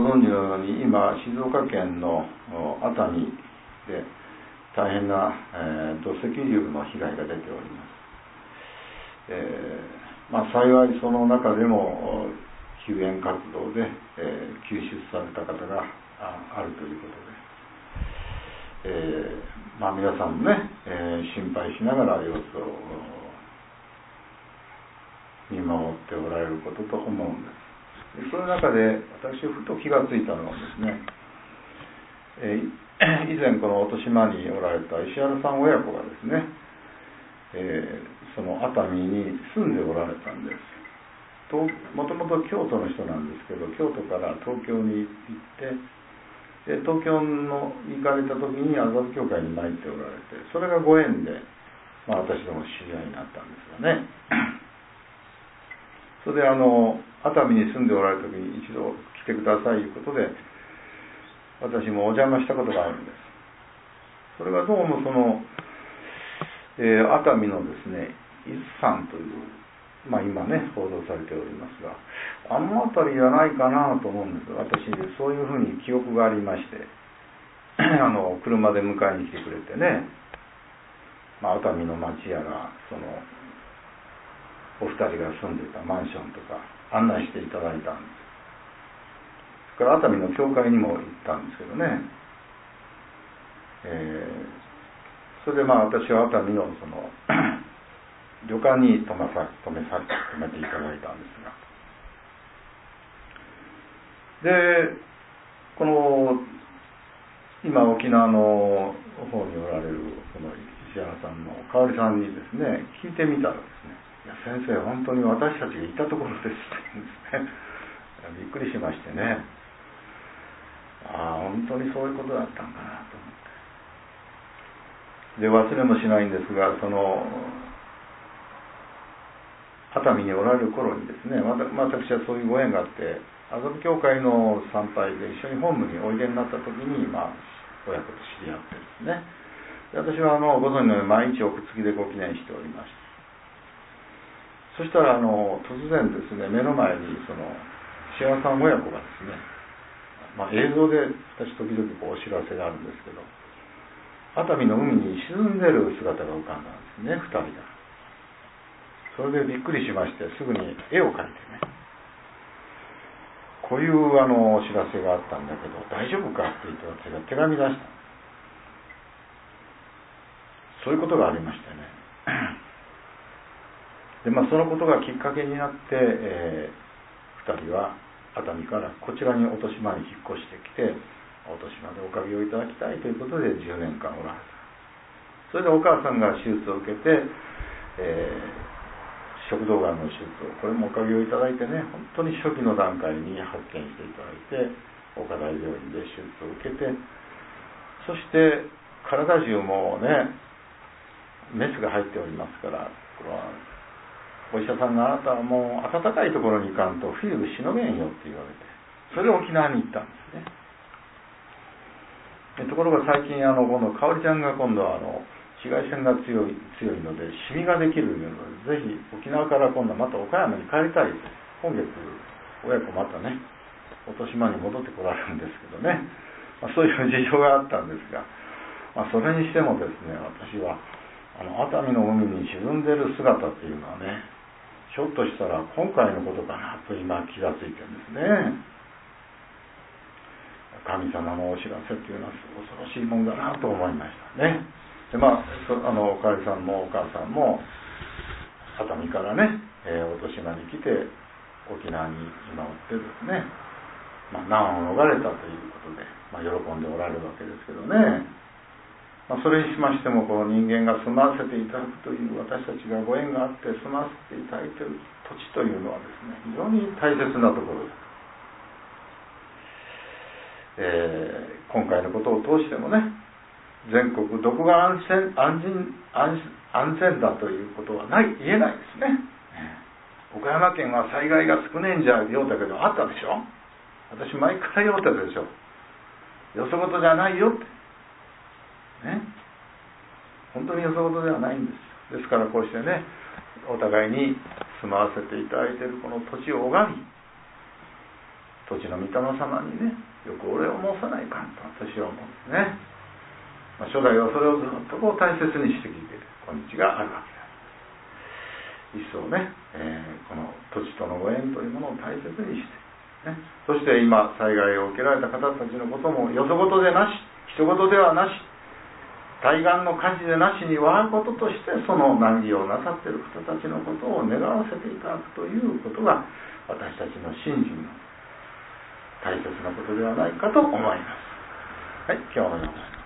ご存知のように今静岡県の熱海で大変な、土石流の被害が出ております。幸いその中でも救援活動で、救出された方があるということで、皆さんもね、心配しながら様子を見守っておられることと思うんです。その中で私ふと気がついたのはですね、以前この落島におられた石原さん親子がですね、その熱海に住んでおられたんです。もともと京都の人なんですけど、京都から東京に行って、東京の行かれた時に麻布教会に参っておられて、それがご縁で、私ども知り合いになったんですがね。それで熱海に住んでおられる時に一度来てくださいということで、私もお邪魔したことがあるんです。それがどうもその、熱海のですね、伊豆山という、今ね報道されておりますが、あの辺りじゃないかなと思うんです。私そういうふうに記憶がありまして車で迎えに来てくれてね、熱海の町やらそのお二人が住んでいたマンションとか案内していただいたんです。それから熱海の教会にも行ったんですけどね、それで私は熱海のその旅館に泊めていただいたんですが、でこの今沖縄の方におられるこの石原さんの香織さんにですね聞いてみたらですね、いや先生本当に私たちがいたところですって言うんですね。びっくりしましてね、本当にそういうことだったんかなと思って、で忘れもしないんですが、その熱海におられる頃にですね、私はそういうご縁があって、麻布教会の参拝で一緒に本部においでになった時に、親子と知り合ってですね、で私はご存知のように毎日おくつきでご記念しておりました。そしたら突然ですね、目の前にその石原さん親子がですね、映像で私時々お知らせがあるんですけど、熱海の海に沈んでる姿が浮かんだんですね、2人が。それでびっくりしまして、すぐに絵を描いてね、こういうお知らせがあったんだけど大丈夫かって言って私が手紙出した。そういうことがありましてね。でそのことがきっかけになって、2人は熱海からこちらに落島に引っ越してきて、落島でおかげをいただきたいということで10年間おられた。それでお母さんが手術を受けて、食道がんの手術を、これもおかげをいただいてね、本当に初期の段階に発見していただいて、岡大病院で手術を受けて、そして体中もねメスが入っておりますから、これはお医者さんがあなたはもう暖かいところに行かんと冬しのげんよって言われて、それで沖縄に行ったんですね。ところが最近今度香織ちゃんが今度は紫外線が強いのでシミができるので、ぜひ沖縄から今度また岡山に帰りたいと、今月親子またね落島に戻ってこられるんですけどね、そういう事情があったんですが、それにしてもですね、私は熱海の海に沈んでる姿っていうのはね、ひょっとしたら今回のことかなと今気がついてるんですね。神様のお知らせっていうのは恐ろしいもんだなと思いましたね。でおかえりさんもお母さんも熱海からね、落島に来て沖縄に今おってですね、難を逃れたということで、喜んでおられるわけですけどね。それにしましても、この人間が住まわせていただくという私たちがご縁があって住まわせていただいている土地というのはですね、非常に大切なところです。今回のことを通してもね、全国どこが安全だということは言えないですね。岡山県は災害が少ねえんじゃようだけどあったでしょ。私毎回言うたでしょ。よそ事じゃないよってね、本当によそ事ではないんです。ですからこうしてね、お互いに住まわせていただいているこの土地を拝み、 土地の御霊様にね、よくお礼を申さないかんと私は思うんですね。初代はそれをずっとこう大切にしてきて今日があるわけです。一層ね、この土地とのご縁というものを大切にして、ね、そして今災害を受けられた方たちのこともよそごとでなし、人ごとではなし、対岸の火事でなしに我がこととしてその難儀をなさっている方たちのことを願わせていただくということが私たちの信心の大切なことではないかと思います。はい、今日のような